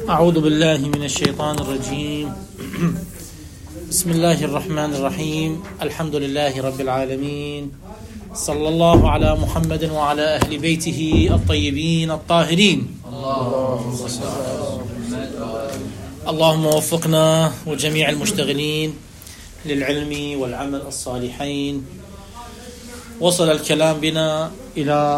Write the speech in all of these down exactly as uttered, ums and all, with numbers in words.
أعوذ بالله من الشيطان الرجيم. بسم الله الرحمن الرحيم. الحمد لله رب العالمين، صلى الله على محمد وعلى أهل بيته الطيبين الطاهرين. اللهم وفقنا وجميع المشتغلين للعلم والعمل الصالحين. وصل الكلام بنا إلى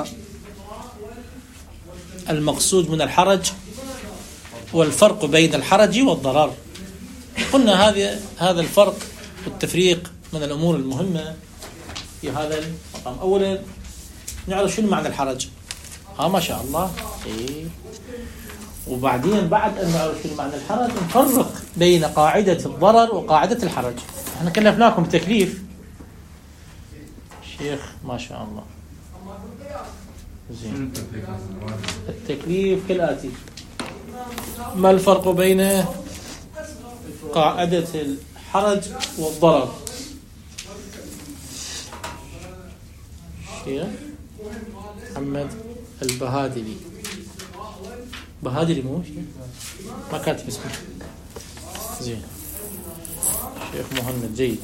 المقصود من الحرج والفرق بين الحرج والضرر. قلنا هذا هذا الفرق والتفريق من الأمور المهمة في هذا المقام. أولا نعرف شنو معنى الحرج. ها ما شاء الله. إيه. وبعدين بعد أن نعرف شنو معنى الحرج نفرق بين قاعدة الضرر وقاعدة الحرج. احنا كلفناكم تكليف شيخ ما شاء الله. زين. التكليف كالآتي: ما الفرق بين قاعدة الحرج والضرر؟ شيخ محمد البهادلي. بهادلي مو شيخ ما كاتب اسمه. زين. شيخ مهند جيد.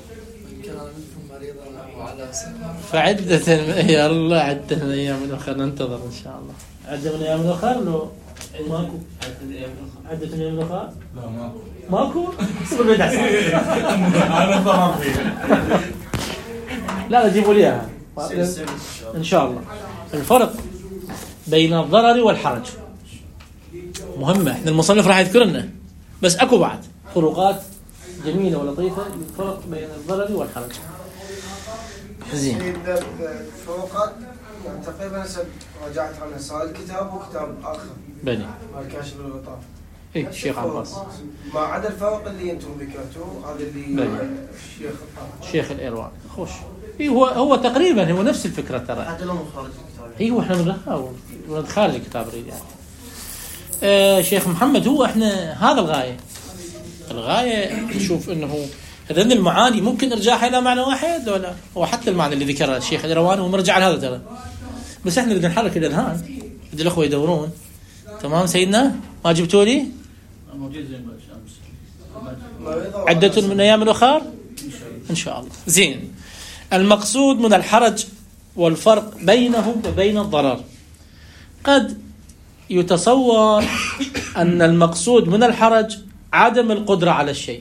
فعدة يا الله عدة من أيام الأخرى ننتظر إن شاء الله. عدة من أيام الأخرى لو ماكو عدة من أيام الأخرى لا ماكو ماكو صبر بدع أنا ضرر فيها. لا لا جيبوا لي إياها إن شاء الله. الفرق بين الضرر والحرج مهمة. إحنا المصنف راح يذكر لنا بس أكو بعد فروقات جميلة ولطيفة الفرق بين الضرر والحرج. زين. الفروقات يعني تقريبا رجعت عنها سؤال الكتاب وكتاب آخر بني الكاشف الغطاء. إيه الشيخ عباس. ما عدا الفرق اللي أنتم ذكرتوه هذا اللي الشيخ الشيخ الإرواني. خوش. إيه هو هو تقريبا هو نفس الفكرة ترى. حتى لو خارج الكتاب. إيه هو إحنا بندخل خارج الكتاب ريد يعني. آه شيخ محمد هو إحنا هذا الغاية. الغاية نشوف إنه هذين المعاني ممكن إرجاعها إلى معنى واحد ولا هو حتى المعنى اللي ذكره الشيخ الإرواني ومرجع لهذا ترى. بس إحنا بدنا نحرك الأذهان. بدي الأخوة يدورون. تمام سيدنا ما جبتوا لي؟ موجود زين بالشمس. عدة من أيام الأخر إن شاء الله. زين. المقصود من الحرج والفرق بينه وبين الضرر. قد يتصور أن المقصود من الحرج عدم القدرة على الشيء.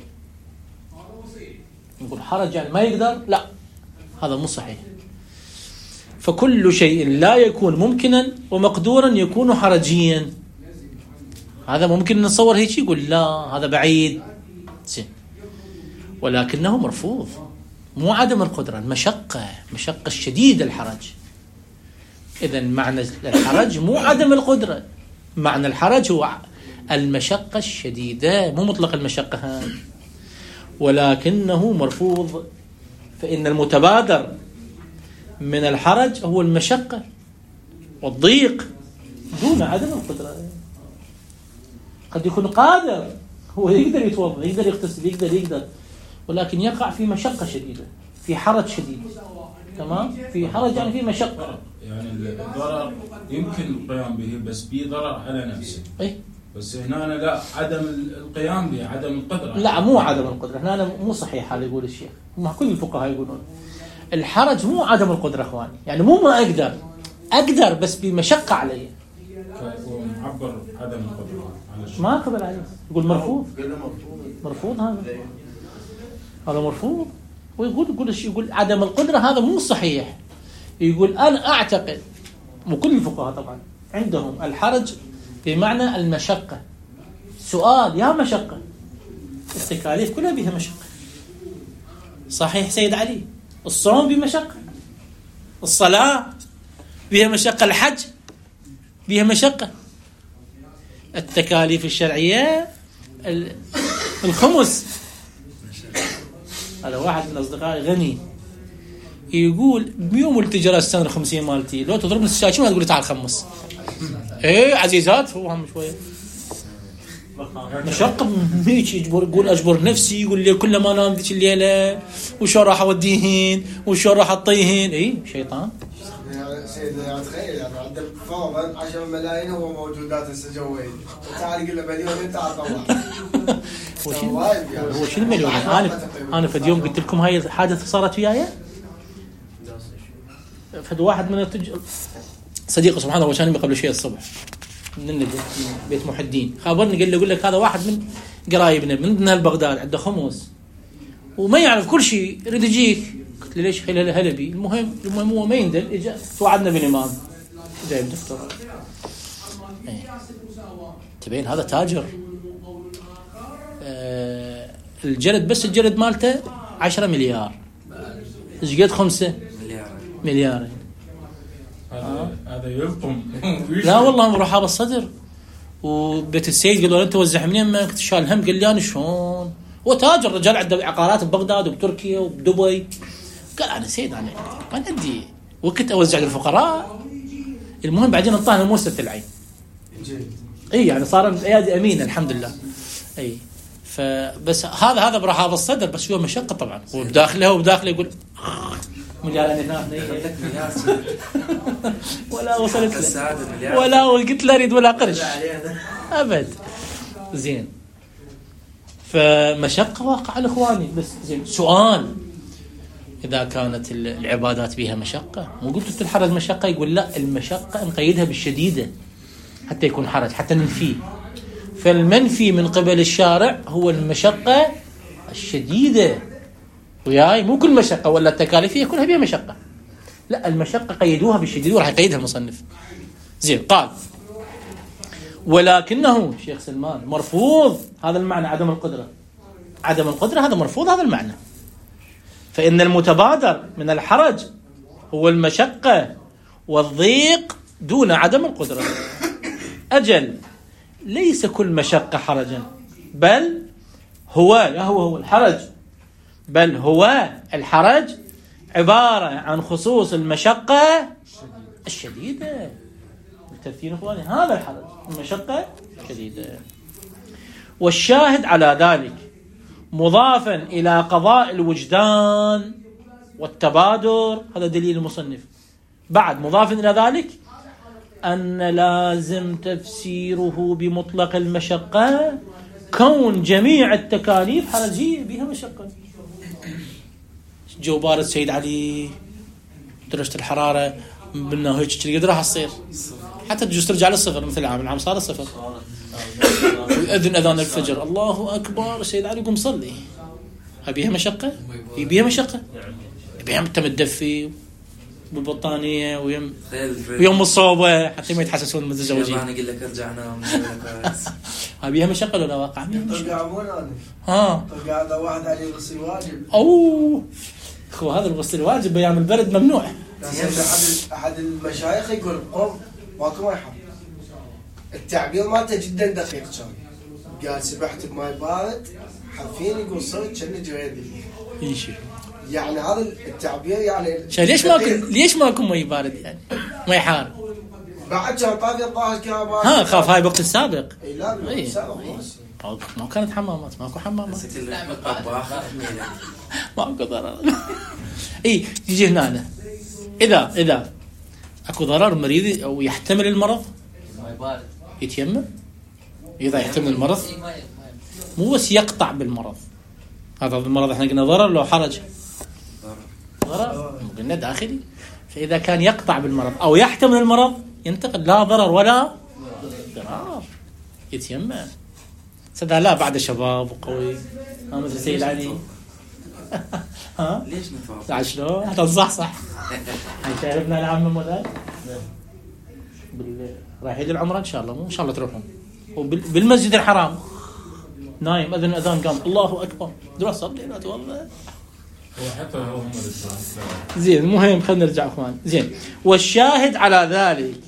نقول حرج يعني ما يقدر، لا هذا مو صحيح. فكل شيء لا يكون ممكنا ومقدورا يكون حرجيا. هذا ممكن نتصور هيك يقول لا هذا بعيد. زين. ولكنه مرفوض. مو عدم القدرة، المشقة مشقة الشديدة الحرج. إذن معنى الحرج مو عدم القدرة، معنى الحرج هو المشقة الشديدة مو مطلق المشقة، ولكنه مرفوض. فإن المتبادر من الحرج هو المشقة والضيق دون عدم القدرة. قد يكون قادر هو يقدر يتوضا يقدر يغتسل يقدر يقدر ولكن يقع في مشقة شديدة في حرج شديد. تمام. في حرج يعني في مشقة. يعني الضرر يمكن القيام به بس به ضرر على نفسه. إيه؟ بس هنا أنا لا عدم القيام به عدم القدرة. لا مو عدم القدرة. هنا أنا مو صحيح هذا يقول الشيخ. ما كل الفقهاء يقولون الحرج مو عدم القدرة اخواني. يعني مو ما اقدر اقدر بس بمشقة علي. معبر عدم القدرة على الشيء. ما قبل عليه. يقول مرفوض. مرفوض هذا. هذا مرفوض. ويقول يقول الشيء يقول عدم القدرة هذا مو صحيح. يقول أنا أعتقد وكل الفقهاء طبعا عندهم الحرج بمعنى المشقة. سؤال يا مشقة. التكاليف كلها بها مشقة. صحيح سيد علي. الصوم بمشقة. الصلاة بها مشقة. الحج بها مشقة. التكاليف الشرعية الخمس. هذا واحد من أصدقائي غني يقول بيوم التجارة السنة الخمسين مالتي لو تضربني الشاشة ما تقول تعال خمس. ايه عزيزات هو هم شوية مشقة ميش يجبر يقول أجبر نفسي يقول لي كل ما نام ذيك الليلة وشو راح أوديهن وشو راح أطيهن. إيه شيطان. سيد يعني تخيل يعني عندك فرضا عشرة ملايين هو موجودات هسه جوين تعال قل له مليون انت عطوه هو شنو هو شنو مليون انا انا فد يوم قلت لكم هاي الحادثه صارت وياي فد واحد من التج... صديقي سبحان الله كان قبل شوي الصبح من النجف بيت محدين خابرني قال لي اقول لك هذا واحد من قرايبنا من بغداد عنده خمس وما يعرف كل شيء يريد يجيك قلت له ليش خلال هلبي المهم المهم هو ما يندل اجى توعدنا بالامام جايب دفتر ايه. تبين هذا تاجر آه الجلد بس الجلد مالته عشرة مليار ايش قد خمسة مليار مليار هذا هذا يلطم لا والله مرحبا الصدر وبيت السيد قالوا انت توزع منين ما كنت شال هم قال لي انا شلون هو تاجر رجال عنده عقارات ببغداد وبتركيا وبدبي قال انا سيد انا ما عندي وكنت اوزع للفقراء المهم بعدين انطانا موسى العين اي يعني صار الايادي امينه الحمد لله اي فبس هذا هذا برحاب الصدر بس هو مشقه طبعا وبداخله وبداخله يقول مليارين هنا ولا وصلت له ولا قلت له اريد ولا قرش ابد زين فمشقه واقع الاخواني بس زين سؤال اذا كانت العبادات بها مشقه مو قلت تتحرج مشقه يقول لا المشقه نقيدها بالشديده حتى يكون حرج حتى ننفيه فالمنفي من قبل الشارع هو المشقه الشديده وياي مو كل مشقه ولا التكاليفيه كلها بها مشقه لا المشقه قيدوها بالشديد وراح يقيدها المصنف زين قال ولكنه شيخ سلمان مرفوض هذا المعنى عدم القدره عدم القدره هذا مرفوض هذا المعنى فإن المتبادر من الحرج هو المشقة والضيق دون عدم القدرة أجل ليس كل مشقة حرجا بل هو لا هو هو الحرج بل هو الحرج عبارة عن خصوص المشقة الشديدة بالترتيب إخواني هذا الحرج المشقة الشديدة والشاهد على ذلك مضافا إلى قضاء الوجدان والتبادر هذا دليل المصنف بعد مضافا إلى ذلك أن لازم تفسيره بمطلق المشقة كون جميع التكاليف حرجية بها مشقة جو بارد سيد علي درجة الحرارة بنا هيك قد راح تصير حتى تجوز ترجع للصفر مثل العام العام صار الصفر ويأذن أذان الفجر الله أكبر سيد علي قم صلي بيها مشقة بيها مشقة بيها متدفي بالبطانية ويوم ويوم الصوبة حتى ما يتحسسون المتزوجين أنا أقول لك ارجعنا بيها مشقة ولا واقع ترجعون أنا ها ترجع هذا واحد عليه غسل واجب أوه هو هذا الغسل الواجب بأيام البرد ممنوع أحد أحد المشايخ يقول قم ماكو ما يحب التعبير مالته جدا دقيق كان قال سبحت بماء بارد حرفيا يقول صرت كأنه جريدي يشي يعني هذا التعبير يعني ليش ماكو ليش ماكو ماء بارد يعني ماء حار بعد كان طافي الظاهر كهرباء ها خاف هاي الوقت السابق اي لا السابق ما كانت حمامات ماكو حمامات ماكو ضرر اي يجي هنا اذا اذا اكو ضرر مريض او يحتمل المرض يتيمم اذا يحتمل المرض مو بس يقطع بالمرض هذا المرض احنا قلنا ضرر لو حرج ضرر قلنا داخلي فاذا كان يقطع بالمرض او يحتمل المرض ينتقل لا ضرر ولا ضرر يتيمم سدا لا بعد شباب وقوي ها مثل سيد علي ها ليش نفاق تعال شلون حتى صح صح هنشاركنا العام مولاي بال رايحين العمره ان شاء الله مو ان شاء الله تروحون وبالمسجد الحرام نايم اذن اذان قام الله اكبر درس صلينا والله هو حتى هو هم زين المهم خلينا نرجع اخوان زين والشاهد على ذلك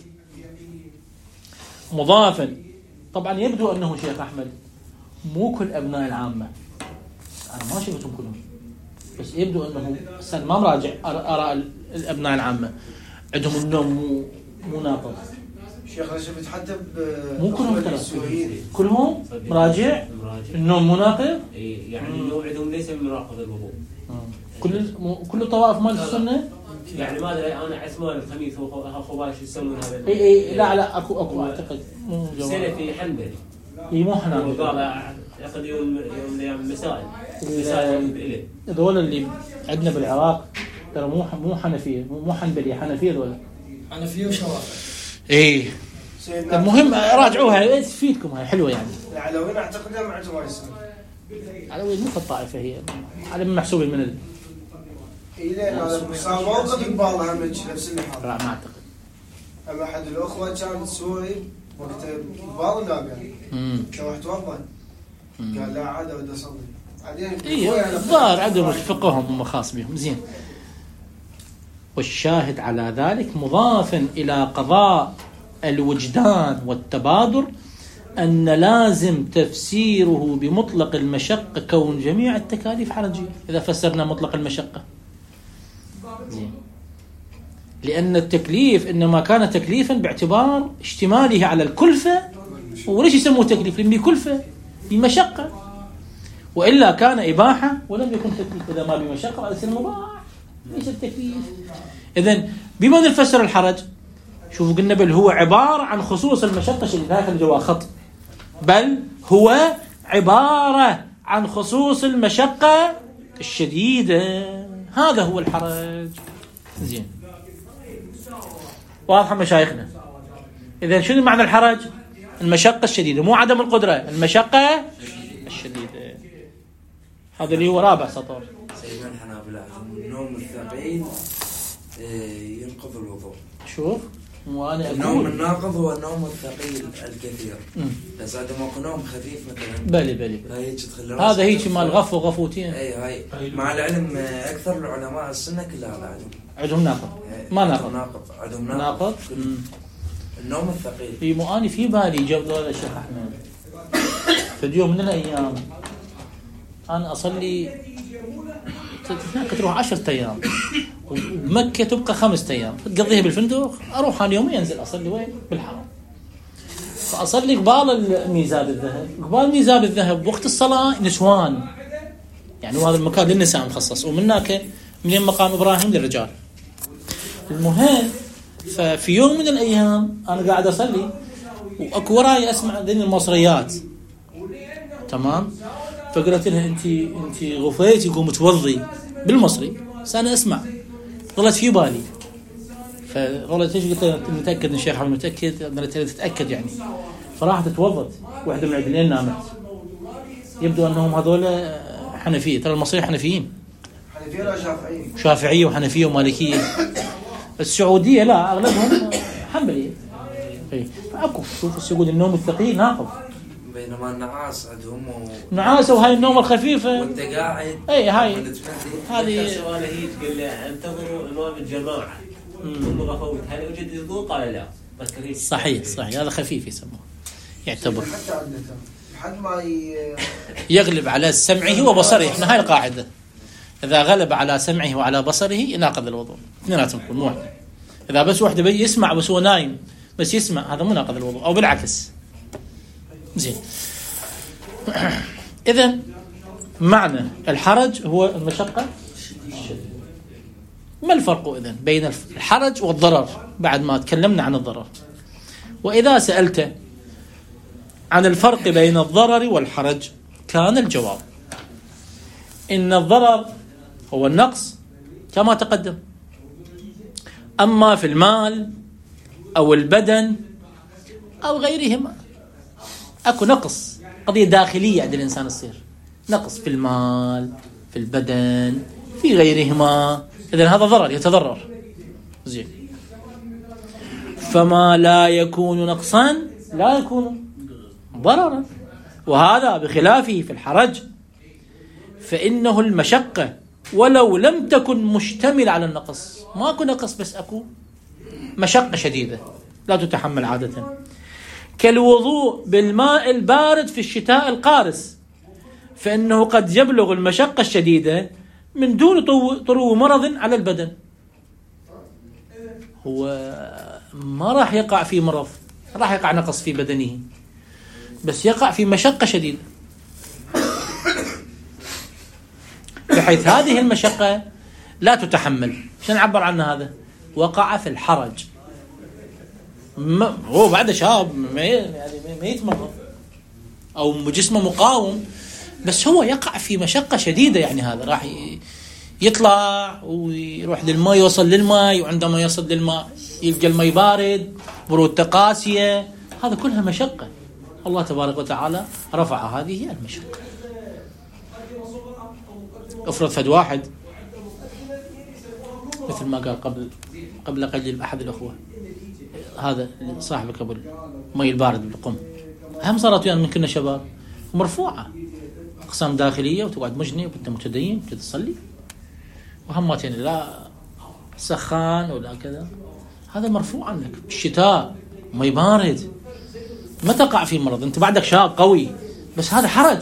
مضافا طبعا يبدو انه شيخ احمد مو كل ابناء العامه انا ما شفتهم كلهم بس يبدو انه سن ما مراجع اراء الابناء العامه عندهم النوم مو مو ناقض شيخ انا شفت حتى مو كلهم كلهم مراجع النوم مناقض يعني النوم عندهم ليس من مراقض الوضوء كل كل الطوائف مال السنه يعني ماذا انا عثمان الخميس هو خباش يسمون هذا اي اي لا لا اكو اكو اعتقد مو سلفي حنبلي اي مو حنبلي قال ياخذ يوم يوم من الايام المسائل المسائل هذول اللي عندنا بالعراق ترى مو مو حنفيه مو حنبلي حنفيه هذول حنفيه وشوافع. اي المهم راجعوها تفيدكم هاي حلوه يعني. العلويين اعتقد ما عندهم ما يسمون العلويين مو الطائفه هي على محسوب من ال اي لين هذا صار موقف قبالها من نفس اللي حاط. لا ما اعتقد. اما احد الاخوه كان سوري وقت قبال النابع امم كان واحد توضا قال لا عاد بدي اصلي بعدين اي الظاهر عندهم فقههم وخاص بهم زين. والشاهد على ذلك مضافا إلى قضاء الوجدان والتبادر أن لازم تفسيره بمطلق المشقة كون جميع التكاليف حرجية إذا فسرنا مطلق المشقة زين. لأن التكليف إنما كان تكليفا باعتبار اشتماله على الكلفة. وليش يسموه تكليف؟ لأنه كلفة بمشقة وإلا كان إباحة ولم يكن تكليف. إذا ما بمشقة هذا يصير مباح ليس التكليف. إذن بما نفسر الحرج شوفوا قلنا بل هو عبارة عن خصوص المشقة الشديدة هذا الجواب خط بل هو عبارة عن خصوص المشقة الشديدة هذا هو الحرج. زين واضح مشايخنا. إذن شنو معنى الحرج؟ المشقة الشديدة مو عدم القدرة المشقة الشديدة. هذا اللي هو رابع سطر. سيدنا الحنابلة النوم الثقيل ينقض الوضوء. شوف وانا النوم الناقض هو النوم الثقيل الكثير. بس هذا مو نوم خفيف مثلا بلي بلي هاي تدخل هذا هيك مال غف وغفوتين. اي هاي مع العلم اكثر العلماء السنه كلها هذا عندهم عندهم ناقض ما ناقض ناقض عندهم ناقض, ناقض. النوم الثقيل. في مؤاني في بالي جاب هذا الشيخ احمد في اليوم من الايام انا اصلي هناك تروح عشرة ايام ومكة تبقى خمسة ايام تقضيها بالفندق اروح انا يومين انزل اصلي وين بالحرم فاصلي قبال الميزاب الذهب قبال ميزاب الذهب وقت الصلاة نسوان يعني وهذا المكان للنساء مخصص ومن هناك من مقام ابراهيم للرجال. المهم ففي يوم من الايام انا قاعد اصلي واكو وراي اسمع ذين المصريات تمام فقلت لها انت انت غفيتي قوم توضي بالمصري بس انا اسمع ظلت في بالي فظلت ايش قلت لها متاكد ان الشيخ احمد متاكد قالت لي تتاكد يعني فراحت توضت واحده من العدلين نامت يبدو انهم هذول حنفيه ترى المصريين حنفيين حنفيه ولا شافعيه شافعيه وحنفيه ومالكيه السعوديه لا اغلبهم حنبليه اي فاكو شوف يقول النوم الثقيل ناقض بينما النعاس عندهم و... نعاس وهاي النوم الخفيفة وانت قاعد اي هاي هذه سؤال هي تقول له انتظروا امام الجماعة ثم غفوت هل يوجد وضوء قال لا صحيح صحيح هذا خفيف يسموه يعتبر حتى عندنا لحد ما ي... يغلب على سمعه وبصره. احنا هاي القاعدة اذا غلب على سمعه وعلى بصره يناقض الوضوء اثنيناتهم مو واحد. اذا بس واحد بيجي يسمع بس هو نايم بس يسمع هذا مناقض الوضوء او بالعكس. زين إذن معنى الحرج هو المشقة الشديدة. ما الفرق إذن بين الحرج والضرر بعد ما تكلمنا عن الضرر؟ وإذا سألت عن الفرق بين الضرر والحرج كان الجواب إن الضرر هو النقص كما تقدم أما في المال أو البدن أو غيرهما أكو نقص قضية داخلية عند الإنسان يصير نقص في المال في البدن في غيرهما إذن هذا ضرر يتضرر. زين فما لا يكون نقصا لا يكون ضررا وهذا بخلافه في الحرج فإنه المشقة ولو لم تكن مشتمل على النقص ما أكو نقص بس أكو مشقة شديدة لا تتحمل عادة كالوضوء بالماء البارد في الشتاء القارس فإنه قد يبلغ المشقة الشديدة من دون طرو مرض على البدن. هو ما راح يقع في مرض راح يقع نقص في بدنه بس يقع في مشقة شديدة بحيث هذه المشقة لا تتحمل، شو نعبر عنه هذا؟ وقع في الحرج. ما هو بعد شاب ما يعني ما يتمرض أو جسمه مقاوم، بس هو يقع في مشقة شديدة. يعني هذا راح يطلع ويروح للماء، يوصل للماء، وعندما يصل للماء يلقى الماء بارد، برودة قاسية، هذا كلها مشقة. الله تبارك وتعالى رفع هذه المشقة. افرض فد واحد مثل ما قال قبل قبل قليل أحد الأخوة، هذا صاحبك أبو المي البارد بالقم، هم صارت ويانا من كنا شباب ومرفوعة أقسام داخلية، وتقعد مجني وأنت متدين وتصلي، وهمتين لا سخان ولا كذا، هذا مرفوع عنك. الشتاء مي بارد ما تقع في مرض، أنت بعدك شاب قوي، بس هذا حرج.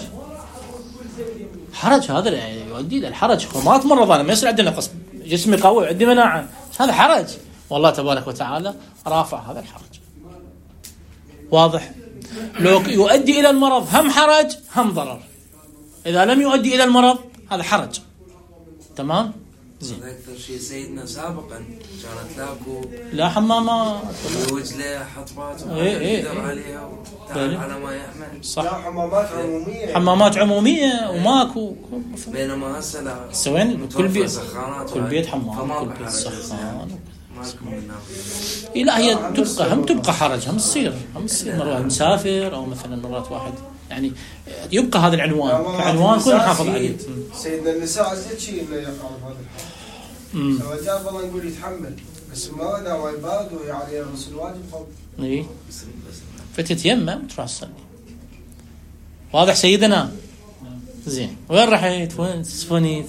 حرج هذا يعني يؤدي إلى الحرج. ما أتمرض أنا، ما يصير عندنا قصب، جسمي قوي عندي مناعة، هذا حرج. والله تبارك وتعالى رافع هذا الحرج. واضح؟ لو يؤدي إلى المرض هم حرج هم ضرر. إذا لم يؤدي إلى المرض هذا حرج. تمام؟ زين. أكثر شيء سيدنا سابقا كانت لاكو لا حمامات وجله حطبات إيه إيه يقدر عليها وتعال على ما يحمل. صح. لا حمامات عمومية. حمامات عمومية وماكو. بينما هسه لا. سوين كل بيت كل بيت حمام، كل بيت سخان. إيه لا هي تبقى هم تبقى حرج، هم تصير هم تصير مرات مسافر أو مثلا مرات واحد يعني يبقى هذا العنوان كعنوان كل نحافظ عليه. سيدنا النساء عزت شيء إنه يقع بهذا الحال. الرجال والله نقول يتحمل، بس ما إذا ما يبارد ويعني غسل واجب فوق. إيه فتتيمم وتروح تصلي. واضح سيدنا؟ زين. وين رحت؟ وين سفنيت؟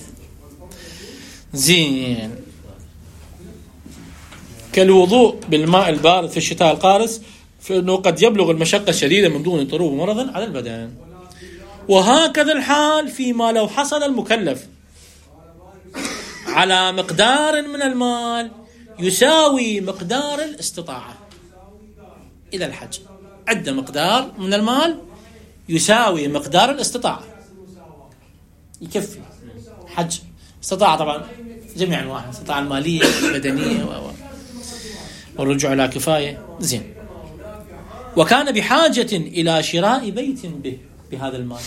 زين. كالوضوء بالماء البارد في الشتاء القارس، فإنه قد يبلغ المشقة الشديدة من دون طروب مرض على البدن. وهكذا الحال فيما لو حصل المكلف على مقدار من المال يساوي مقدار الاستطاعة. إلى الحج عد مقدار من المال يساوي مقدار الاستطاعة، يكفي حج. استطاعة طبعا جميع أنواع، استطاعة المالية والبدنية و والرجوع على كفاية. زين. وكان بحاجة إلى شراء بيت به بهذا المال.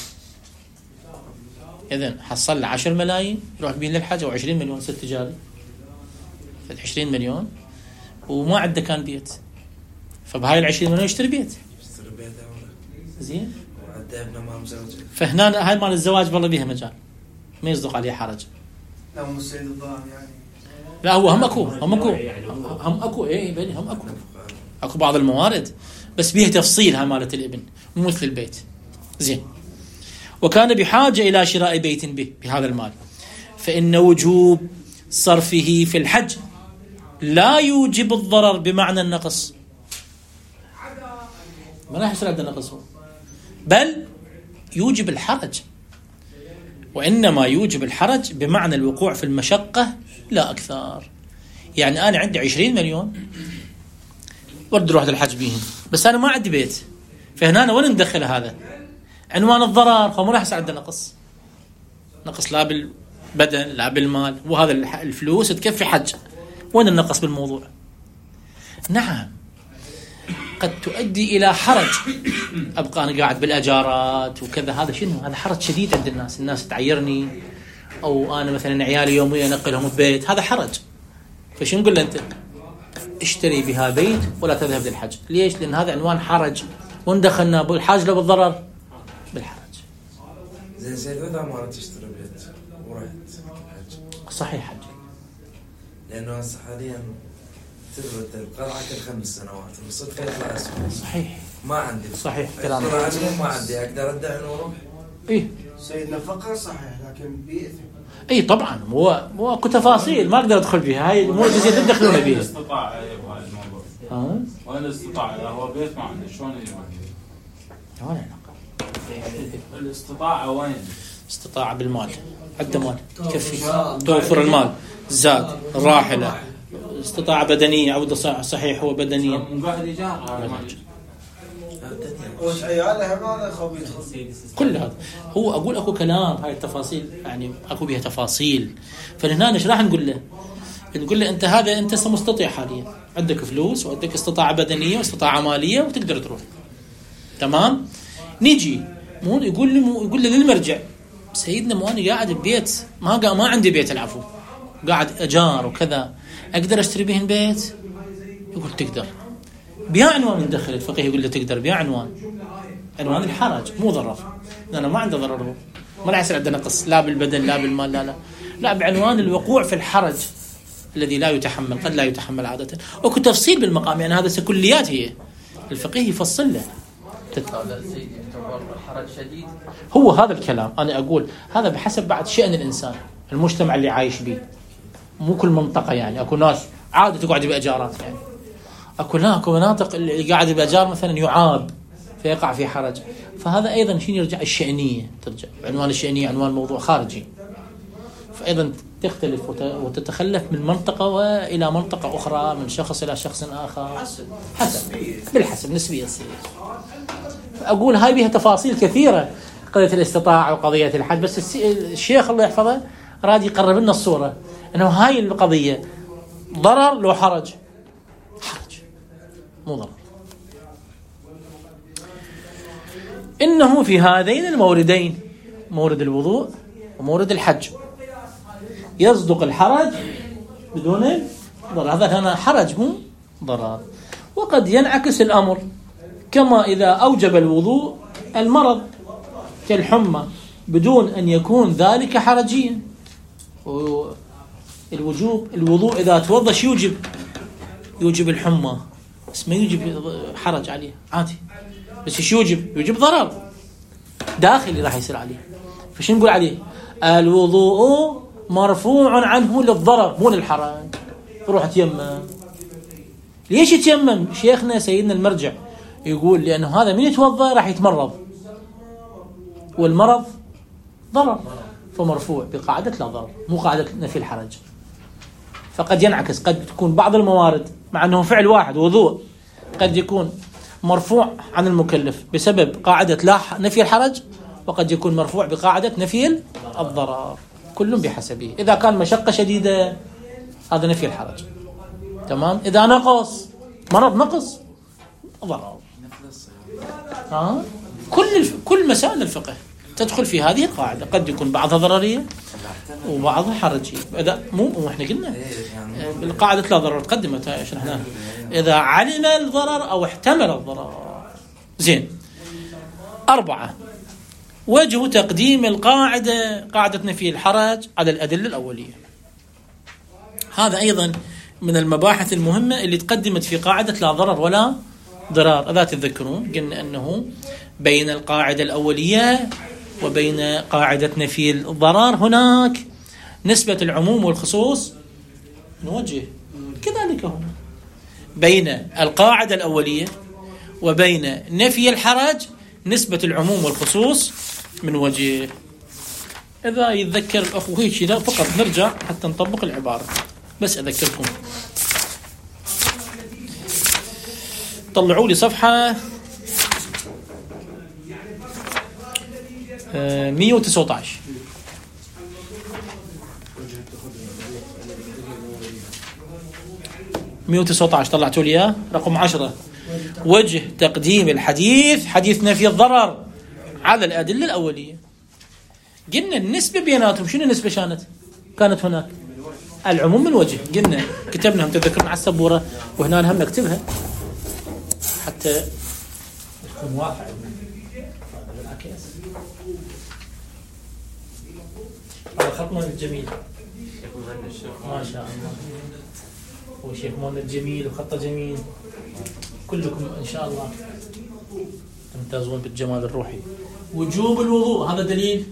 إذن حصل عشر ملايين يروح بين للحج، أو عشرين مليون ست تجاري، عشرين مليون وما عنده كان بيت، فبهاي العشرين مليون يشتري بيت. يشتري بيت زين. وعنده ابنه ما مزوج. فهنا هاي مال الزواج والله بيها مجال، ما يصدق عليه حرج. لا مو سيد الظاهر يعني. لا هو هم أكو هم أكو هم أكو إيه بني هم أكو أكو بعض الموارد، بس بيها تفصيل ها مالة الابن مو مثل البيت. زين. وكان بحاجة إلى شراء بيت به بهذا المال، فإن وجوب صرفه في الحج لا يوجب الضرر بمعنى النقص. ما راح يصير عندنا نقص، بل يوجب الحرج، وإنما يوجب الحرج بمعنى الوقوع في المشقة لا أكثر. يعني أنا عندي عشرين مليون ورد روح للحج بيهن، بس أنا ما عندي بيت، فهنا أنا وين ندخل هذا عنوان الضرر؟ فما راح يصير عندنا نقص نقص لا بالبدن لا بالمال، وهذا الفلوس تكفي حج. وين النقص بالموضوع؟ نعم قد تؤدي إلى حرج، أبقى أنا قاعد بالأجارات وكذا، هذا شنو؟ هذا حرج شديد عند الناس، الناس تعيرني، أو أنا مثلا عيالي يوميا أنقلهم ببيت، هذا حرج. فشو نقول له أنت؟ اشتري بها بيت ولا تذهب للحج. ليش؟ لأن هذا عنوان حرج، وين دخلنا بالحاج له بالضرر؟ بالحرج. زين زين إذا ما تشتري بيت ورحت الحج صحيح حج، لأنه هسه حاليا تثبت القرعة كل خمس سنوات وصرت يطلع أسبوع. صحيح ما عندي صحيح كلام ما عندي أقدر أدعي إنه أروح. إيه سيدنا فقر صحيح لكن بإثم. اي طبعا مو مو اكو تفاصيل ما اقدر ادخل فيها، هاي مو جزئيه تدخلون بيها. استطاع يبغى الموضوع ها وين استطاع؟ اذا هو بيت ما عنده شلون يروح؟ وين علاقه الاستطاعه وين؟ استطاع بالمال، عنده مال يكفي توفر المال، زاد الراحله، استطاعه بدنيه عوده صحيح هو بدنيا مقعد ايجار. وش عياله هم هذا خوف يدخل كل هذا هو أقول أكو كلام هاي التفاصيل يعني أكو بها تفاصيل. فهنا ايش راح نقول له؟ نقول له أنت هذا أنت مستطيع حاليا، عندك فلوس وعندك استطاعة بدنية واستطاعة مالية وتقدر تروح، تمام. نيجي مو يقول لي مو يقول لي للمرجع سيدنا مو أنا قاعد ببيت ما قا ما عندي بيت العفو، قاعد أجار وكذا، أقدر أشتري بهن بيت؟ يقول تقدر. بيا عنوان ندخل الفقيه يقول له تقدر بيا عنوان، عنوان الحرج مو ضرر، لأنه ما عنده ضرر، هو ما راح يصير عندنا نقص لا بالبدن لا بالمال لا لا لا بعنوان الوقوع في الحرج الذي لا يتحمل، قد لا يتحمل عادة. وكو تفصيل بالمقام يعني هذا سكليات هي الفقيه يفصل له. هذا سيدي يعتبر حرج شديد. هو هذا الكلام أنا أقول هذا بحسب بعد شأن الإنسان المجتمع اللي عايش به، مو كل منطقة يعني أكو ناس عادة تقعد بأجارات يعني، أكو لا أكو مناطق اللي قاعد بأجار مثلا يعاب فيقع في حرج. فهذا أيضا شين يرجع الشأنية، ترجع عنوان الشأنية عنوان موضوع خارجي، فأيضا تختلف وتتخلف من منطقة وإلى منطقة أخرى، من شخص إلى شخص آخر حسب بالحسب نسبية تصير. أقول هاي بها تفاصيل كثيرة، قضية الاستطاعة وقضية الحج، بس الشيخ الله يحفظه راد يقرب لنا الصورة أنه هاي القضية ضرر لو حرج، حرج مو ضرر. إنه في هذين الموردين مورد الوضوء ومورد الحج يصدق الحرج بدون ضرر، هذا هنا حرج مو ضرر. وقد ينعكس الأمر كما إذا أوجب الوضوء المرض كالحمى بدون أن يكون ذلك حرجيا. الوجوب الوضوء إذا توضى شو يوجب؟ يوجب الحمى، بس ما يوجب حرج عليه عادي، بس شو يوجب؟ يوجب ضرر داخلي راح يصير عليه. فشو نقول عليه؟ الوضوء مرفوع عنه للضرر مو للحرج. روح تيمم. ليش يتيمم؟ شيخنا سيدنا المرجع يقول لأنه هذا من يتوضأ راح يتمرض، والمرض ضرر، فمرفوع بقاعدة لا ضرر مو قاعدة نفي الحرج. فقد ينعكس، قد تكون بعض الموارد مع أنه فعل واحد وضوء قد يكون مرفوع عن المكلف بسبب قاعدة لا نفي الحرج، وقد يكون مرفوع بقاعدة نفي الضرر، كل بحسبه. إذا كان مشقة شديدة هذا نفي الحرج، تمام. إذا نقص مرض نقص ضرر. ها كل كل مسائل الفقه تدخل في هذه القاعدة، قد يكون بعضها ضررية وبعضها حرجية. إذا مو احنا قلنا بالقاعدة لا ضرر قدمتها شرحناها، إذا علم الضرر أو احتمل الضرر. زين. أربعة، وجه تقديم القاعدة قاعدة نفي الحرج على الأدلة الأولية. هذا أيضا من المباحث المهمة اللي تقدمت في قاعدة لا ضرر ولا ضرار. ألا تتذكرون قلنا أنه بين القاعدة الأولية وبين قاعدة نفي الضرر هناك نسبة العموم والخصوص نوجه، كذلك هنا بين القاعدة الأولية وبين نفي الحرج نسبة العموم والخصوص من وجه. إذا يتذكر الأخوة هيك لا فقط نرجع حتى نطبق العبارة، بس أذكركم. طلعوا لي صفحة مية وتسعة عشر. مية وتسعة عشر طلعتوا لي إياه رقم عشرة. وجه تقديم الحديث حديث نفي الضرر على الأدلة الأولية. قلنا النسبة بيناتهم شنو النسبة كانت؟ كانت هناك العموم من وجه، قلنا كتبناهم تذكرون على السبورة، وهنا هم نكتبها حتى يكون واقع. هذا خط مهند جميل ما شاء الله، هو شيخ مهند جميل وخطه جميل، كلكم إن شاء الله تمتازون بالجمال الروحي. وجوب الوضوء هذا دليل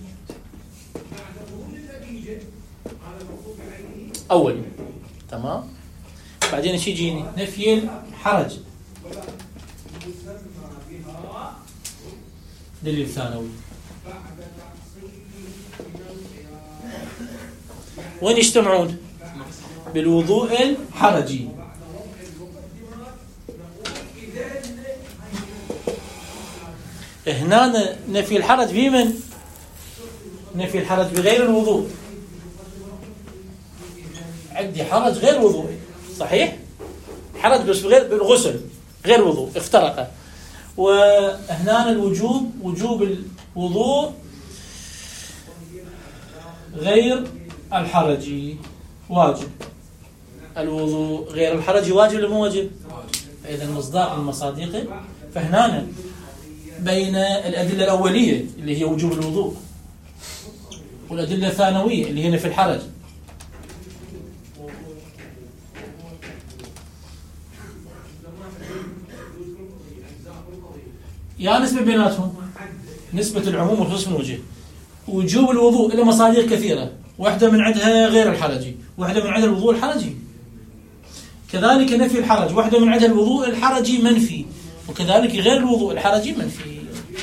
أولي، تمام. بعدين ايش يجيني؟ نفي الحرج دليل ثانوي. وين يجتمعون؟ بالوضوء الحرجي. هنا نفي الحرج بمن؟ نفي الحرج بغير الوضوء. عندي حرج غير وضوء، صحيح؟ حرج بس غير بالغسل غير وضوء، افترق. وهنا الوجوب وجوب الوضوء غير الحرج واجب. الوضوء غير الحرج واجب ولا مو واجب؟ إذا مصداق المصادق. فهنا بين الأدلة الأولية اللي هي وجوب الوضوء والأدلة الثانوية اللي هي في الحرج. يا نسبة بيناتهم نسبة العموم والخصوص من وجه. وجوب الوضوء إلى مصادر كثيرة، واحدة من عندها غير الحرجي، واحدة من عندها الوضوء الحرجي. كذلك نفي الحرج، واحدة من عندها الوضوء الحرجي منفي، وكذلك غير الوضوء الحرجي منفي.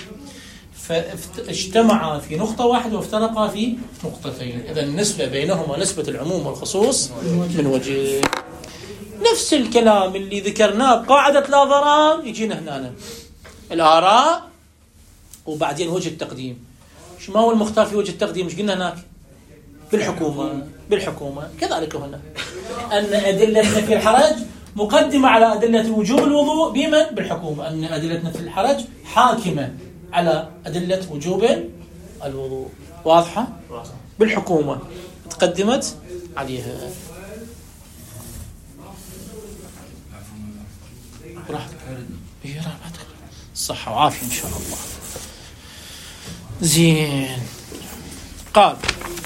فاجتمعا في نقطة واحدة وافترقا في نقطتين. إذا النسبة بينهما نسبة العموم والخصوص من وجه. نفس الكلام اللي ذكرناه بقاعدة لا ضرر يجينا هنا الآراء وبعدين وجه التقديم. شو ما هو المختار في وجه التقديم؟ مش قلنا هناك بالحكومة بالحكومة كذلك هنا أن أدلة نفي الحرج مقدمة على أدلة وجوب الوضوء بمن؟ بالحكومة. أن أدلة نفي الحرج حاكمة على أدلة وجوب الوضوء. واضحة؟ بالحكومة تقدمت عليها. براحتك صحة وعافية إن شاء الله. زين. قال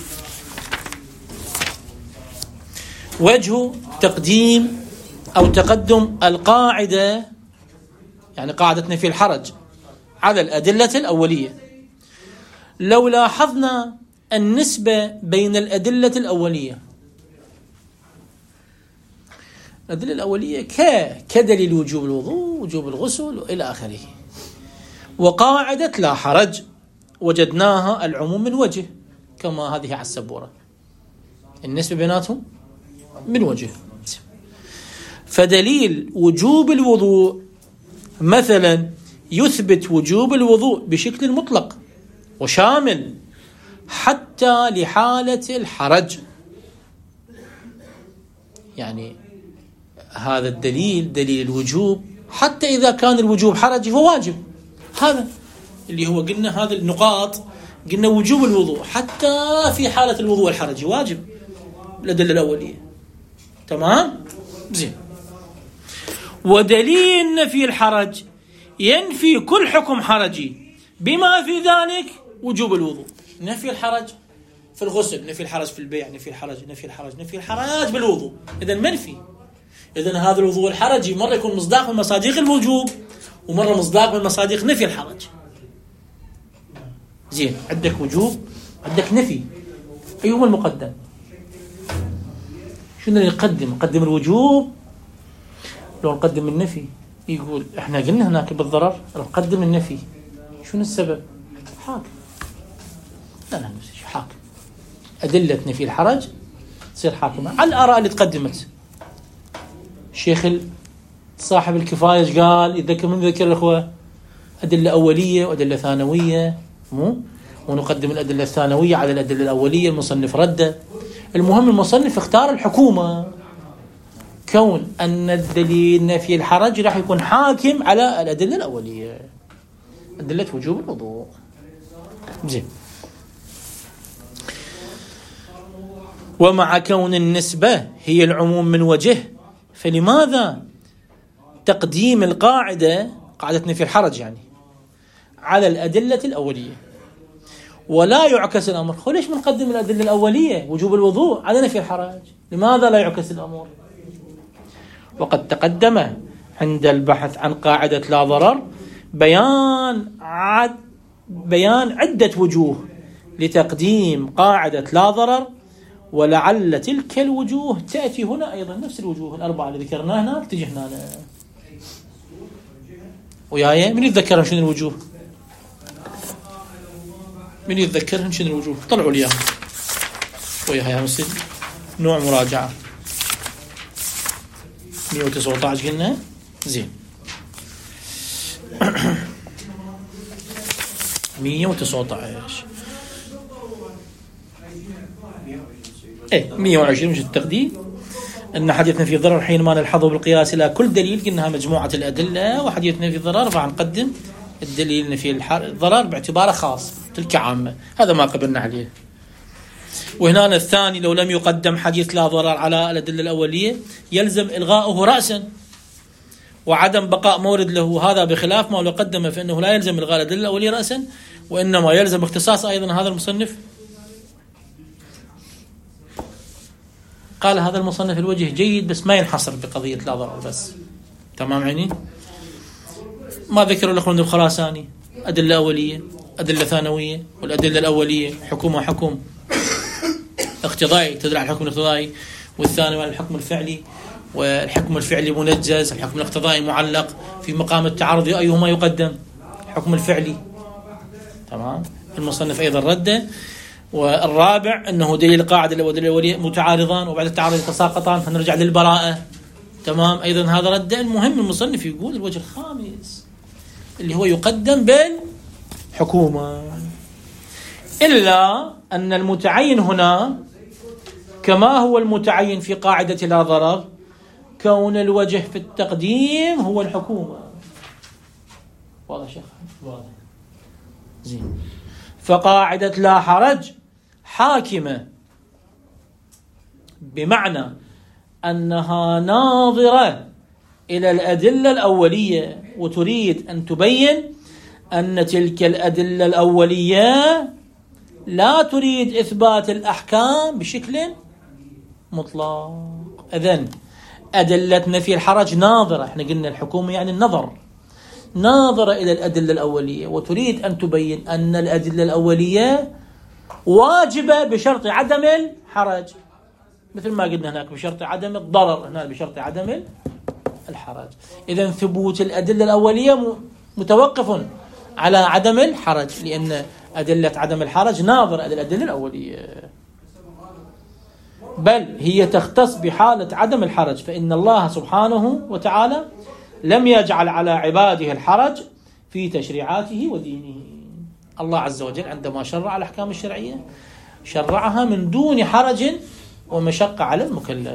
وجه تقديم أو تقدم القاعدة، يعني قاعدة نفي الحرج، على الأدلة الأولية. لو لاحظنا النسبة بين الأدلة الأولية، الأدلة الأولية ك كدليل وجوب الوضوء وجوب الغسل إلى آخره، وقاعدة لا حرج وجدناها العموم من وجه كما هذه على السبورة، النسبة بيناتهم من وجه. فدليل وجوب الوضوء مثلا يثبت وجوب الوضوء بشكل مطلق وشامل حتى لحالة الحرج. يعني هذا الدليل دليل الوجوب حتى إذا كان الوجوب حرج فهو واجب. هذا اللي هو قلنا هذا النقاط، قلنا وجوب الوضوء حتى في حالة الوضوء الحرجي واجب الأدلة الأولية. تمام؟ زين. ودليل نفي الحرج ينفي كل حكم حرجي بما في ذلك وجوب الوضوء. نفي الحرج في الغسل، نفي الحرج في البيع، نفي الحرج نفي الحرج نفي الحرج بالوضوء، إذا منفي. إذن هذا الوضوء الحرجي مرة يكون مصداق من مصادق الوجوب ومرة مصداق من مصادق نفي الحرج. زين. عندك وجوب عندك نفي، أيهما المقدم؟ شنو اللي نقدم؟ نقدم الوجوب لو نقدم النفي؟ يقول احنا قلنا هناك بالضرر نقدم النفي. شنو السبب؟ حاكم. لا لا نفس الشيء حاكم. أدلة نفي الحرج تصير حاكمة على الآراء اللي تقدمت. الشيخ صاحب الكفاية قال يذكر من ذكر الأخوة أدلة أولية وأدلة ثانوية، مو ونقدم الأدلة الثانوية على الأدلة الأولية. المصنف رده. المهم المصنف اختار الحكومة، كون أن الدليل نفي الحرج راح يكون حاكم على الأدلة الأولية، أدلة وجوب الوضوء. زين. ومع كون النسبة هي العموم من وجه، فلماذا تقديم القاعدة قاعدة نفي الحرج يعني على الأدلة الأولية ولا يعكس الأمر؟ ليش بنقدم الأدلة الأولية وجوب الوضوء على نفي الحرج؟ لماذا لا يعكس الأمر؟ وقد تقدم عند البحث عن قاعدة لا ضرر بيان عد بيان عدة وجوه لتقديم قاعدة لا ضرر، ولعل تلك الوجوه تأتي هنا أيضا. نفس الوجوه الأربعة اللي ذكرناها هناك تجي هنا. وياي من يتذكرهم شنو الوجوه؟ من يتذكرهم شنو الوجوه؟ طلعوا لي وياها يا مسجد نوع مراجعة مئة وتسعة عشر قلنا. زين. مية وتسعة عشر. ايه مية وعشرين مش التقديم. ان حديثنا في ضرر حينما نلحظه بالقياس الى كل دليل قلناها مجموعه الادله، وحديثنا في ضرر راح نقدم الدليل في الضرر باعتباره خاص تلك عامه. هذا ما قبلنا عليه. وهنا الثاني لو لم يقدم حديث لا ضرر على الادله الاوليه يلزم الغاؤه راسا وعدم بقاء مورد له. هذا بخلاف ما لو قدم فانه لا يلزم الغاء الادله الاوليه راسا، وانما يلزم اختصاص ايضا هذا المصنف. قال هذا المصنف الوجه جيد بس ما ينحصر بقضية لا ضرر بس. تمام عيني؟ ما ذكروا الأخوان الخراساني أدلة أولية أدلة ثانوية، والأدلة الأولية حكم وحكم اقتضائي تدل على الحكم الاقتضائي، والثاني على الحكم الفعلي، والحكم الفعلي منجز، الحكم الاقتضائي معلق. في مقام التعارض أيهما يقدم؟ الحكم الفعلي. تمام. المصنف أيضا رده. والرابع أنه دليل القاعدة والدليل الأولية متعارضان وبعد التعارض يتساقطان فنرجع للبراءة. تمام. أيضا هذا رد. المهم المصنف يقول الوجه الخامس اللي هو يقدم بالحكومة، إلا أن المتعين هنا كما هو المتعين في قاعدة لا ضرر كون الوجه في التقديم هو الحكومة. واضح شيخ؟ واضح. زين. فقاعدة لا حرج حاكمة بمعنى أنها ناظرة إلى الأدلة الأولية وتريد أن تبين أن تلك الأدلة الأولية لا تريد إثبات الأحكام بشكل مطلق. إذن أدلة نفي الحرج ناظرة، احنا قلنا الحكومة يعني النظر، ناظرة إلى الأدلة الأولية وتريد أن تبين أن الأدلة الأولية واجبة بشرط عدم الحرج، مثل ما قلنا هناك بشرط عدم الضرر، هنا بشرط عدم الحرج. إذن ثبوت الأدلة الأولية متوقف على عدم الحرج، لأن أدلة عدم الحرج ناظرة إلى الأدلة الأولية، بل هي تختص بحالة عدم الحرج، فإن الله سبحانه وتعالى لم يجعل على عباده الحرج في تشريعاته ودينه. الله عز وجل عندما شرع الأحكام الشرعية شرعها من دون حرج ومشقة على المكلف.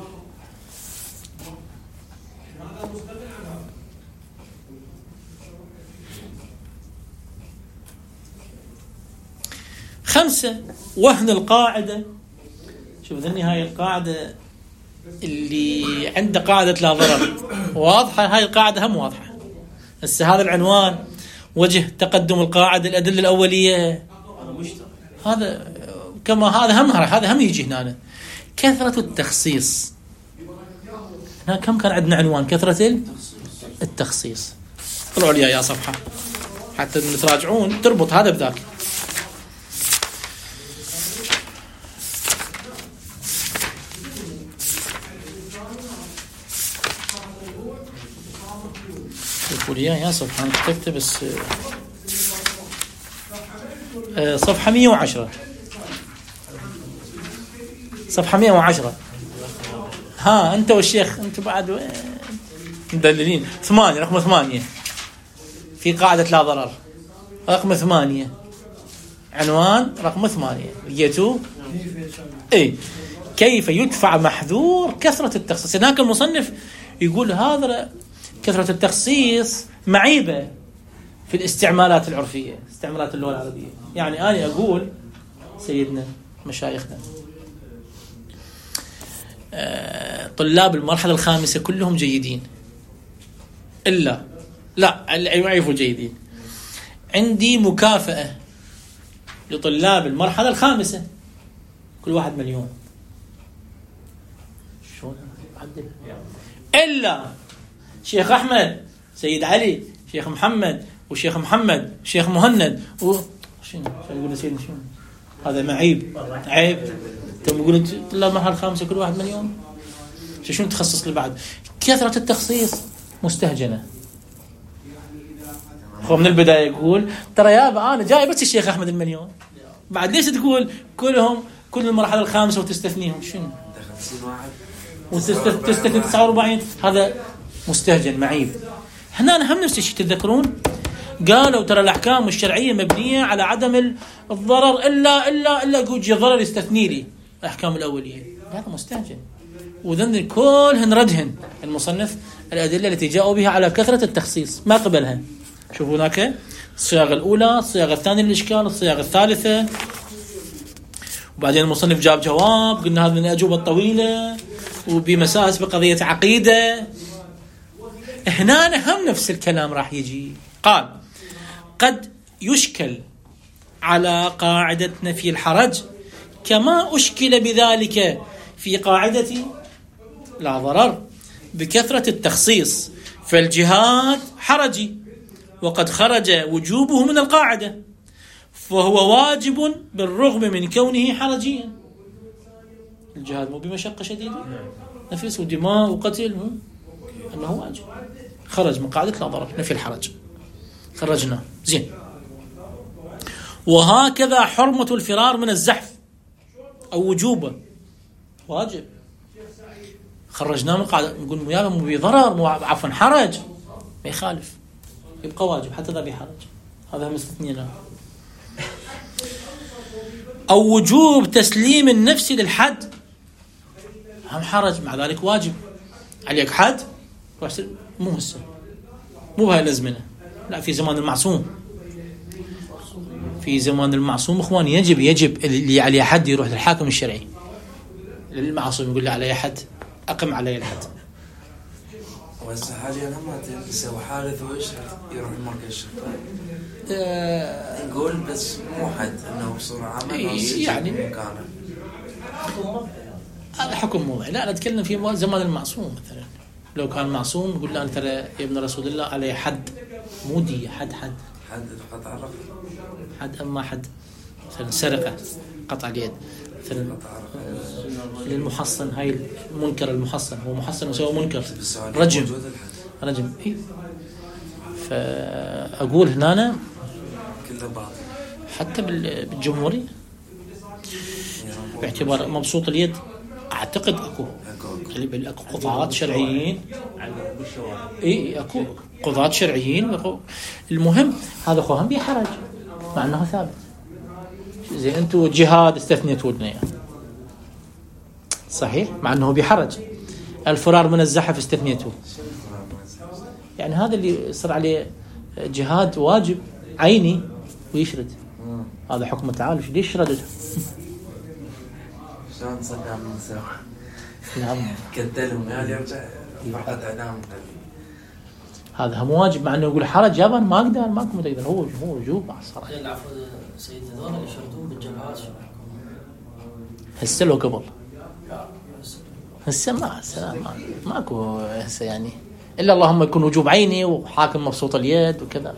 خمسة، وهن القاعدة. شوف ذني هاي القاعدة اللي عند قاعدة لا ضرر واضحة، هاي القاعدة هم واضحة. هسه هذا العنوان وجه تقدم القاعدة الأدلة الأولية، هذا كما هذا هم هذا هم يجي هنا كثرة التخصيص. هنا كم كان عندنا عنوان؟ كثرة التخصيص. طلعوا لي يا صفحة حتى تراجعون تربط هذا بذاك. شوفوا لي يا صفحة كتبت بس صفحة مية وعشرة، صفحة مية وعشرة. ها أنت والشيخ أنت بعد مدللين. ثمانية، رقم ثمانية في قاعدة لا ضرر، رقم ثمانية عنوان رقم ثمانية لقيتوه؟ إيه كيف يدفع محذور كثرة التخصيص. هناك المصنف يقول هذا كثرة التخصيص معيبة في الاستعمالات العرفية، استعمالات اللغة العربية. يعني أنا أقول سيدنا مشايخنا طلاب المرحلة الخامسة كلهم جيدين، إلا لا يعرفوا جيدين. عندي مكافأة لطلاب المرحلة الخامسة كل واحد مليون. شلون أعدل؟ إلا شيخ أحمد، سيد علي، شيخ محمد، وشيخ محمد، شيخ مهند، و شنو يقول سيدنا شنو هذا؟ معيب، عيب. تم يقول طلاب المرحلة الخامسة كل واحد مليون، شنو تخصص لبعد؟ كثرة التخصيص مستهجنة. هو من البداية يقول ترى يابا أنا جاي بس الشيخ أحمد المليون، بعد ليش تقول كلهم كل المرحلة الخامسة وتستثنيهم؟ شنو وتستثني تسعة وأربعين؟ هذا مستهجن معيب. هنا هم نفس الشيء. تذكرون قالوا ترى الأحكام الشرعية مبنية على عدم الضرر إلا إلا إلا يقول جي ضرر يستثني لي الأحكام الأولية. هذا مستهجن، وذن كلهن ردهن المصنف الأدلة التي جاءوا بها على كثرة التخصيص ما قبلها. شوفوا هناك الصياغة الأولى، الصياغة الثانية للإشكال، الصياغة الثالثة، وبعدين المصنف جاب جواب، قلنا هذا من الأجوبة الطويلة وبمساس بقضية عقيدة. هنا هم نفس الكلام راح يجي. قال قد يشكل على قاعدة نفي الحرج كما أشكل بذلك في قاعدة لا ضرر بكثرة التخصيص، فالجهاد حرجي وقد خرج وجوبه من القاعدة، فهو واجب بالرغم من كونه حرجيا. الجهاد مو بمشقة شديدة، نفس ودماء وقتل، أنه واجب، خرج من قاعدة لا ضرر نفي الحرج، خرجنا زين. وهكذا حرمة الفرار من الزحف أو وجوبه واجب، خرجناه من قاعدة، نقول يا مو بضرر، مو عفوا حرج، ما يخالف، يبقى واجب حتى ذا بحرج، هذا مستثنينا. أو وجوب تسليم النفس للحد، هم حرج مع ذلك واجب، عليك حد مو هسه، مو بهاي الأزمنة، لا في زمان المعصوم، في زمان المعصوم اخواني يجب يجب اللي عليه حد يروح للحاكم الشرعي، المعصوم يقول له علي حد، أقم علي الحد. وهسه حاليا ما يسوي حادث ويشهد يروح المركز الشرطي. أه نقول بس مو حد انه بصورة عامة يعني مكانه. هذا حكم موضعي، لا نتكلم في زمان المعصوم مثلا، لو كان معصوم يقول له أنت يا ابن رسول الله علي حد، مو دي حد حد حد قطع الرقبة، حد أما حد مثلا سرقة قطع اليد مثلا، للمحصن هاي المنكر، المحصن هو محصن وسوى منكر رجم رجم إيه؟ فأقول هنا حتى بالجمهوري باعتبار مبسوط اليد أعتقد أكو أكو قضاة شرعيين، إيه أكو قضاة شرعيين. المهم هذا خوهم بحرج مع أنه ثابت، زي أنتوا الجهاد استثنيتوا لنا يعني. صحيح، مع أنه بحرج. الفرار من الزحف استثنيتوه، يعني هذا اللي يصير عليه جهاد واجب عيني ويشرد، هذا حكم تعالى ليش يشرد؟ شلون صدام من ساعة نعم كدلهم قال يرجع فقط اعدام. هذا هم واجب، مع انه يقول حرج يابا ما اقدر ماكو مقدر، هو هو وجوب صراحه. العفو سيدنا ذول اللي يشردون بالجبهات هسه لو قبل هسه ما هسه ما ماكو هسه يعني، الا اللهم يكون وجوب عيني وحاكم مبسوط اليد وكذا.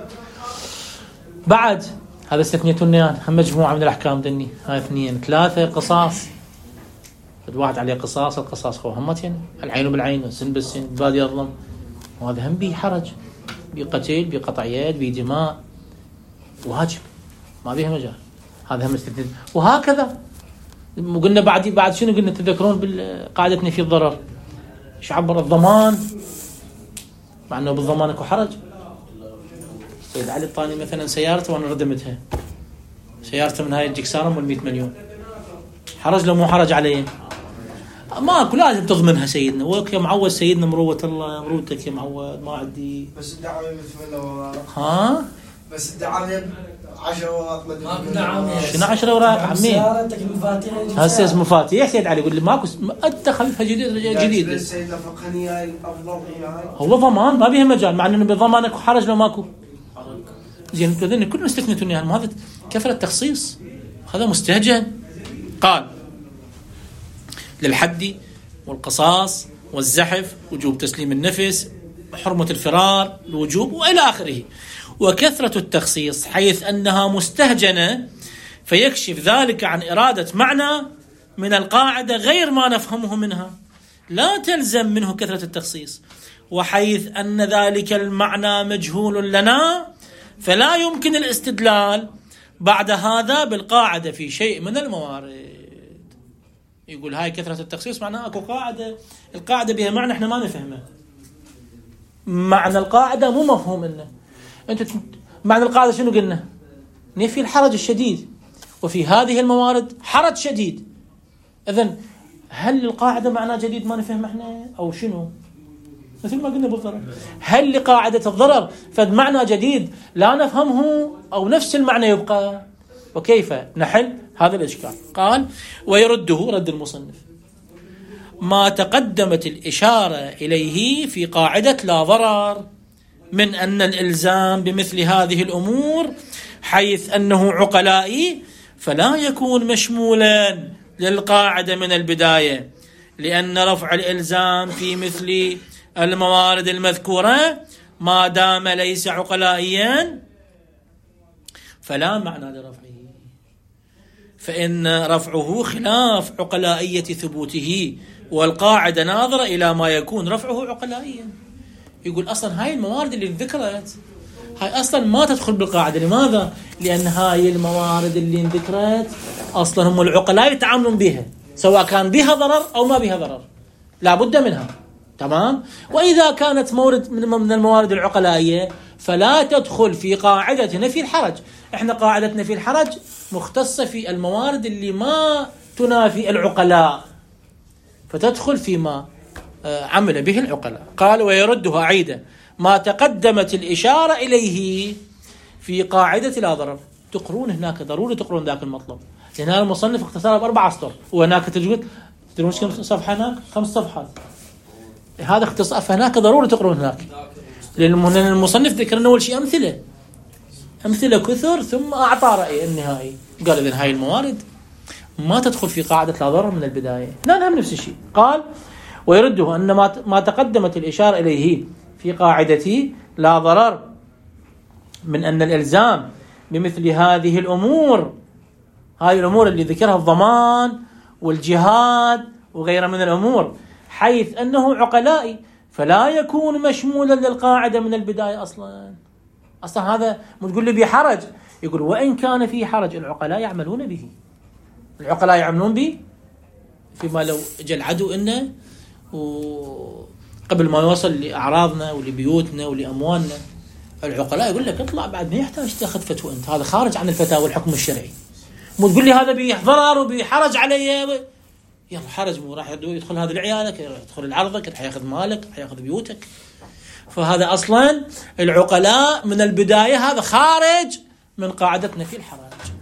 بعد هذا استثنيته النيان، هم مجموعه من الاحكام دني، هاي اثنين ثلاثه قصاص، الواحد عليه قصاص، القصاص هو همتين، العين بالعين والسن بالسن، الباد يظلم، وهذا هم بي حرج، بقتل بقطع يد بدماء، واجب ما بيه مجال، هذا هم استثناء. وهكذا قلنا بعد بعد شنو قلنا تذكرون بالقاعدة نفي الضرر ايش عبر الضمان، مع انه بالضمان اكو حرج. سيد علي الطاني مثلا سيارته وانا ردمتها، سيارته من هاي تجيك سارة مال مئة مليون، حرج لو مو حرج عليه؟ ماكو، لازم تضمنها سيدنا، وك يا معود سيدنا مروة الله مروتك يا معود ما عندي. بس الدعوة مثل الله ها بس الدعوة عشرة اوراق ما شنو عشرة اوراق عمي؟ سيارتك المفاتيح هسه اسمه مفاتيح. سيد علي يقول لي ماكو، انت خلفها جديد جديد سيدنا فقهني هاي افضل هاي هو ضمان ما بيها مجال، مع انه بضمانك وحرج لو ماكو. زين انتوا ذن كلهم استثنيتوا يعني، هذا كثرة التخصيص هذا مستهجن. قال للحد والقصاص والزحف، وجوب تسليم النفس، حرمة الفرار، الوجوب وإلى آخره. وكثرة التخصيص حيث أنها مستهجنة فيكشف ذلك عن إرادة معنى من القاعدة غير ما نفهمه منها، لا تلزم منه كثرة التخصيص. وحيث أن ذلك المعنى مجهول لنا فلا يمكن الاستدلال بعد هذا بالقاعدة في شيء من الموارد. يقول هاي كثرة التخصيص معناها اكو قاعدة، القاعدة بها معنى احنا ما نفهمه، معنى القاعدة مو مفهوم لنا. انت معنى القاعدة شنو قلنا؟ نفي الحرج الشديد، وفي هذه الموارد حرج شديد. إذن هل القاعدة معنى جديد ما نفهم احنا أو شنو؟ مثل ما قلنا بالضرر، هل لقاعدة الضرر فد معنى جديد لا نفهمه أو نفس المعنى يبقى؟ وكيف نحل هذا الإشكال؟ قال ويرده رد المصنف ما تقدمت الإشارة إليه في قاعدة لا ضرر من أن الإلزام بمثل هذه الأمور حيث أنه عقلائي فلا يكون مشمولا للقاعدة من البداية، لأن رفع الإلزام في مثل الموارد المذكورة ما دام ليس عقلائيا فلا معنى لرفعه، فإن رفعه خلاف عقلائية ثبوته، والقاعدة ناظرة إلى ما يكون رفعه عقلائيا. يقول أصلا هاي الموارد اللي ذكرت هاي أصلا ما تدخل بالقاعدة. لماذا؟ لأن هاي الموارد اللي ذكرت أصلا هم العقلاء يتعاملون بها، سواء كان بها ضرر أو ما بها ضرر لا بد منها. تمام. وإذا كانت مورد من الموارد العقلائية فلا تدخل في قاعدة نفي الحرج. احنا قاعدة نفي الحرج مختصة في الموارد اللي ما تنافي العقلاء، فتدخل فيما عمل به العقلاء. قال ويردها عيدا ما تقدمت الإشارة إليه في قاعدة لا ضرر. تقرون هناك، ضروري تقرون ذاك المطلب، لأن هذا المصنف اختصار بأربع أسطر، وهناك تجد تدرون كم صفحة هناك؟ خمس صفحات. هذا اختصار، فهناك ضروري تقرون هناك، لأن المصنف ذكر أنه أول شيء أمثلة أمثلة كثر ثم أعطى رأي النهائي. قال إذن هاي الموارد ما تدخل في قاعدة لا ضرر من البداية. لا نعم نفس الشيء. قال ويرده أن ما تقدمت الإشارة إليه في قاعدة لا ضرر من أن الإلزام بمثل هذه الأمور، هذه الأمور اللي ذكرها الضمان والجهاد وغيرها من الأمور، حيث أنه عقلائي فلا يكون مشمولا للقاعدة من البداية. أصلا أصلا هذا تقول لي بحرج، يقول وإن كان فيه حرج العقلاء يعملون به، العقلاء يعملون به فيما لو جاء العدو إنه وقبل ما يوصل لأعراضنا ولبيوتنا ولأموالنا، العقلاء يقول لك اطلع بعد ما يحتاج تاخذ فتوى، أنت هذا خارج عن الفتاوى والحكم الشرعي. مو تقول لي هذا بضرر وبحرج علي، يلا حرج مو راح يدخل هذا لعيالك، يدخل العرضك، راح ياخذ مالك، راح ياخذ بيوتك. فهذا أصلا العقلاء من البداية هذا خارج من قاعدة نفي الحرج،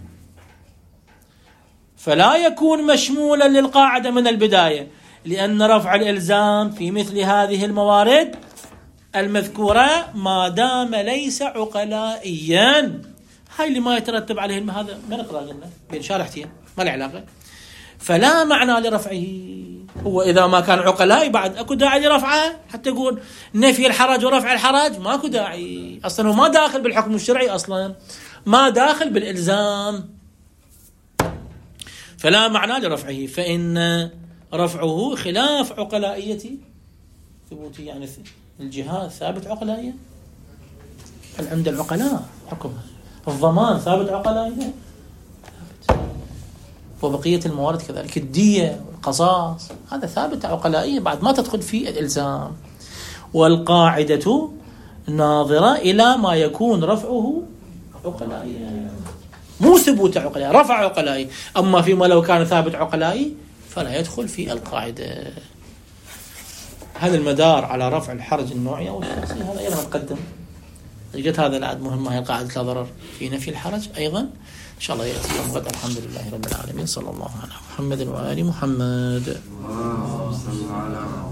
فلا يكون مشمولا للقاعدة من البداية، لأن رفع الإلزام في مثل هذه الموارد المذكورة ما دام ليس عقلائيا. هاي اللي ما يترتب عليه هذا ما نقرأ لنا بين شارحتين ما له علاقة، فلا معنى لرفعه. هو إذا ما كان عقلائي بعد أكو داعي لرفعه، حتى يقول نفي الحرج ورفع الحرج ما أكو داعي، أصلا هو ما داخل بالحكم الشرعي، أصلا ما داخل بالإلزام، فلا معنى لرفعه، فإن رفعه خلاف عقلائية ثبوتي، يعني الجهاد ثابت عقلائية عند العقلاء حكمها، الضمان ثابت عقلائية، وبقية الموارد كذلك، الدية والقصاص هذا ثابت عقلائية بعد ما تدخل في الإلزام. والقاعدة ناظرة إلى ما يكون رفعه عقلائية، مو ثبوت عقلائي، رفع عقلائي. أما فيما لو كان ثابت عقلائي فلا يدخل في القاعدة. هذا المدار على رفع الحرج النوعي أو الشخصي هذا أيضا مقدم. لقيت هذا العاد مهم، هي القاعدة لا ضرر في نفي الحرج أيضا إن شاء الله يأتي يوم غد. الحمد لله رب العالمين، صلى الله على محمد وآل محمد.